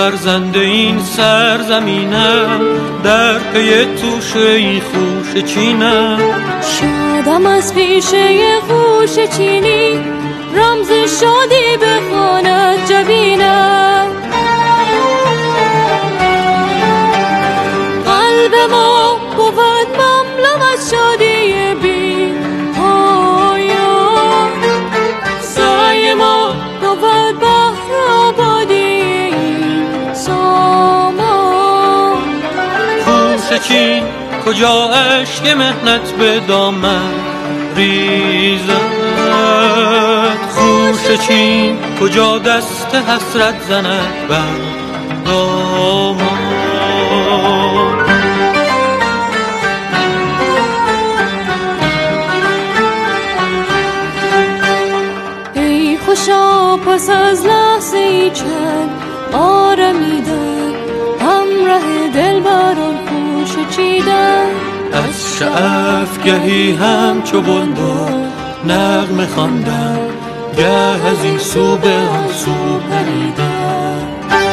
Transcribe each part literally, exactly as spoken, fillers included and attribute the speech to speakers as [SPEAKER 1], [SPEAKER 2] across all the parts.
[SPEAKER 1] فرزند این سرزمینم، در پی توشه خوشه چینم.
[SPEAKER 2] شادم از پیشه خوشه چینی، رمز شادی بخواند جبینم. قلب ما بود مملو از شادی بی پایان، سعی ما بود بهر آبادی سامان.
[SPEAKER 1] خوشه چین کجا عشق مهنت به دامن ریزد، خوشه چین کجا دست حسرت زند بر دامان.
[SPEAKER 2] ای خوشا پس از لحظه ای چند آرمیدن، همراه دل بران خوشه چیدن.
[SPEAKER 1] از شعفگهی همچو بلبل نغمه خواندن، گه از این سو به آن سو پریدن.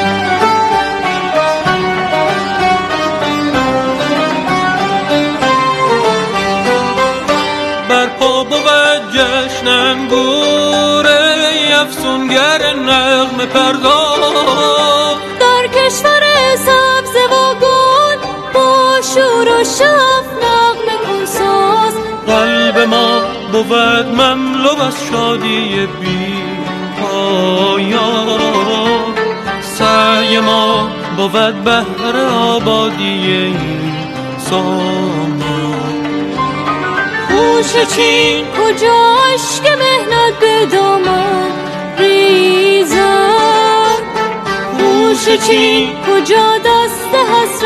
[SPEAKER 1] بر پا بود جشن انگور، ای افسونگر نغمه پرداز.
[SPEAKER 2] در کشور سبز و گل با شور و شف نغمه کن ساز.
[SPEAKER 1] قلب ما بود مملو از شادی بی پایان، سعی ما بود بهر آبادی این سامان.
[SPEAKER 2] خوشه چین کجا عشق مهنت به دامن ریزد، خوشه چین کجا دست حسرت